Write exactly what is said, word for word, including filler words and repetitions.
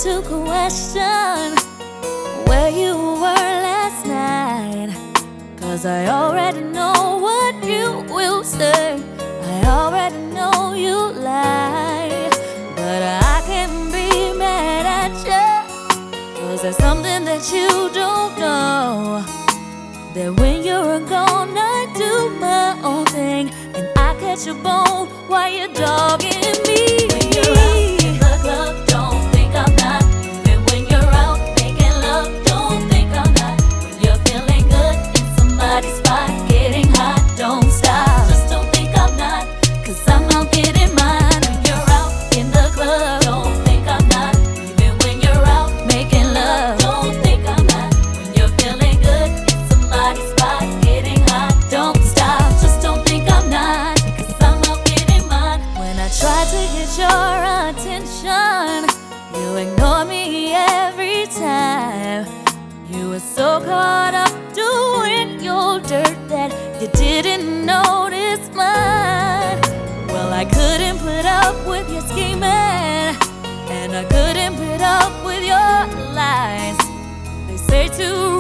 to question where you were last night, 'cause I already know what you will say. I already know you lie, but I can't be mad at you, 'cause there's something that you don't know, that when you're gone I do my own thing, and I catch a bone while you're dogging me. When you're out in the club, don't think I'm not. Even when you're out making love, don't think I'm not. When you're feeling good in somebody's spot, getting hot, don't stop. Just don't think I'm not, 'cause I'm out getting mine. When you're out in the club, don't think I'm not. Even when you're out making love, don't think I'm not. When you're feeling good in somebody's spot, getting hot, don't stop. Just don't think I'm not, 'cause I'm out getting mine. When I try to get your attention, you ignore me every time. You were so caught up doing your dirt that you didn't notice mine. Well, I couldn't put up with your scheming, and I couldn't put up with your lies. They say to